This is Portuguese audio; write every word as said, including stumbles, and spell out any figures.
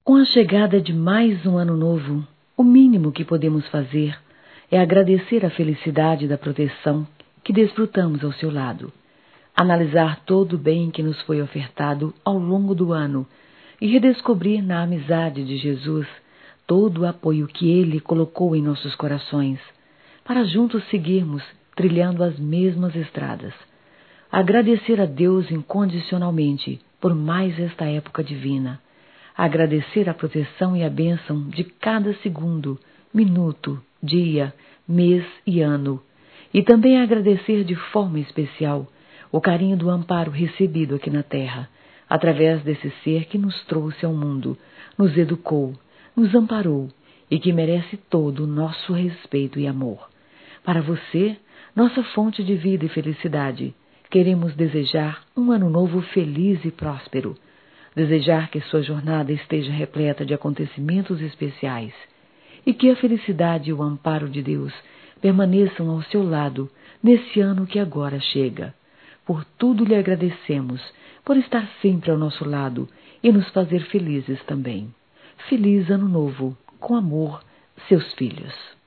Com a chegada de mais um ano novo, o mínimo que podemos fazer é agradecer a felicidade da proteção que desfrutamos ao seu lado, analisar todo o bem que nos foi ofertado ao longo do ano e redescobrir na amizade de Jesus todo o apoio que Ele colocou em nossos corações, para juntos seguirmos trilhando as mesmas estradas. Agradecer a Deus incondicionalmente por mais esta época divina. Agradecer a proteção e a bênção de cada segundo, minuto, dia, mês e ano. E também agradecer de forma especial o carinho do amparo recebido aqui na Terra, através desse ser que nos trouxe ao mundo, nos educou, nos amparou e que merece todo o nosso respeito e amor. Para você, nossa fonte de vida e felicidade, queremos desejar um ano novo feliz e próspero. Desejar que sua jornada esteja repleta de acontecimentos especiais e que a felicidade e o amparo de Deus permaneçam ao seu lado nesse ano que agora chega. Por tudo lhe agradecemos, por estar sempre ao nosso lado e nos fazer felizes também. Feliz Ano Novo, com amor, seus filhos.